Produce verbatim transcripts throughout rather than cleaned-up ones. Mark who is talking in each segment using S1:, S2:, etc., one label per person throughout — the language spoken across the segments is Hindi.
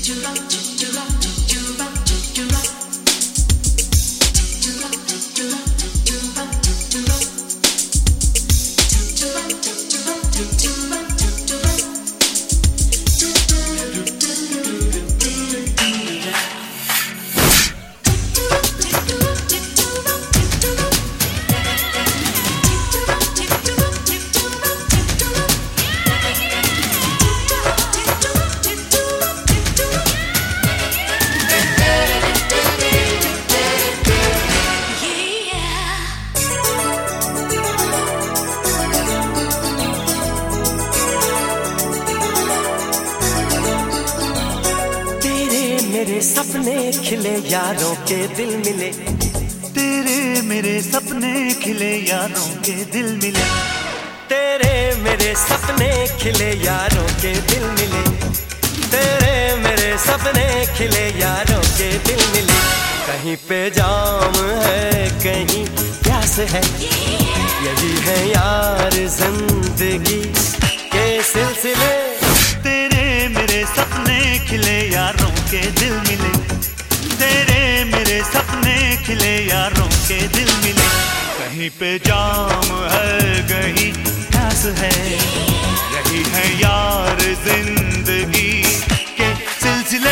S1: मेरे सपने खिले यारों के दिल मिले,
S2: तेरे मेरे सपने खिले यारों के दिल मिले,
S1: तेरे मेरे सपने खिले यारों के दिल मिले, तेरे मेरे सपने खिले यारों के दिल मिले। कहीं पे जाम है कहीं प्यास है, यही है यार जिंदगी के सिलसिले।
S2: तेरे मेरे सपने खिले यारों के दिल मिले, तेरे मेरे सपने खिले यारों के दिल मिले। कहीं पे जाम है कहीं प्यास है, यही है यार जिंदगी के सिलसिले।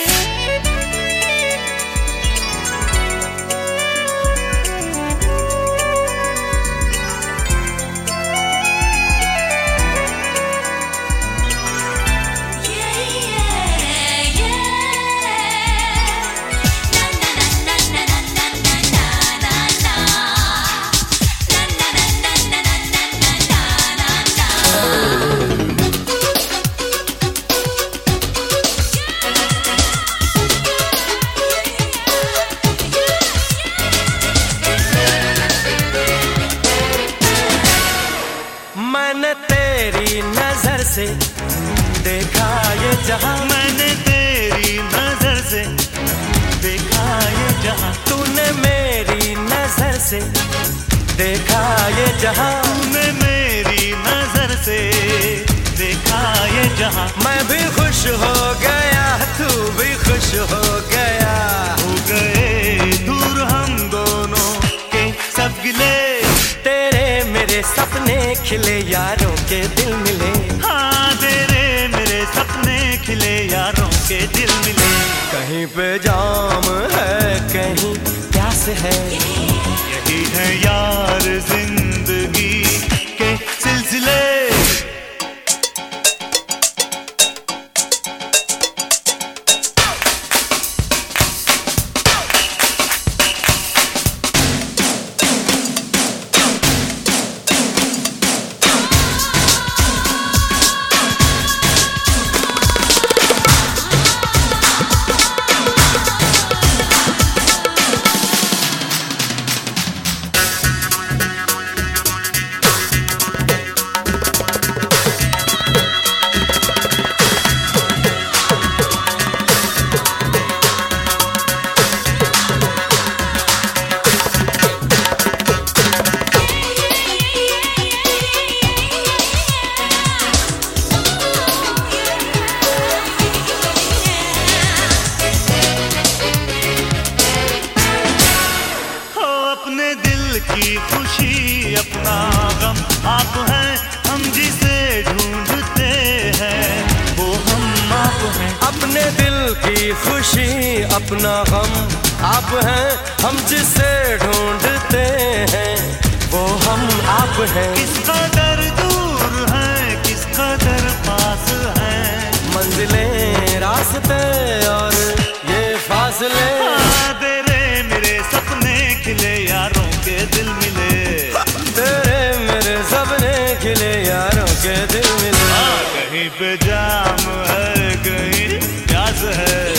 S1: मैंने तेरी नजर से देखा ये जहां,
S2: मैंने तेरी नजर से देखा ये जहां,
S1: तूने मेरी नजर से देखा ये जहां,
S2: तूने मेरी नजर से देखा ये जहां।
S1: मैं भी खुश हो गया तू भी खुश हो गया,
S2: हो गए दूर हम दोनों के सब गिले।
S1: तेरे मेरे सपने खिले यारों के दिल मिले,
S2: हाँ तेरे मेरे सपने खिले यारों के दिल मिले।
S1: कहीं पे जाम है कहीं प्यास है,
S2: यही है यार जिंदगी के सिलसिले। अपने दिल की खुशी अपना गम आप हैं, हम जिसे ढूंढते हैं वो हम आप हैं।
S1: अपने दिल की खुशी अपना गम आप हैं, हम जिसे ढूंढते हैं वो हम आप हैं।
S2: किस कदर दूर हैं किस कदर पास हैं,
S1: मंजिलें रास्ते और ये फासले।
S2: हाँ, तेरे मेरे सपने खिले यारों के दिल मिले,
S1: तेरे मेरे सपने खिले यारों के दिल मिले।
S2: हाँ, कहीं पे जाम है कहीं प्यास है,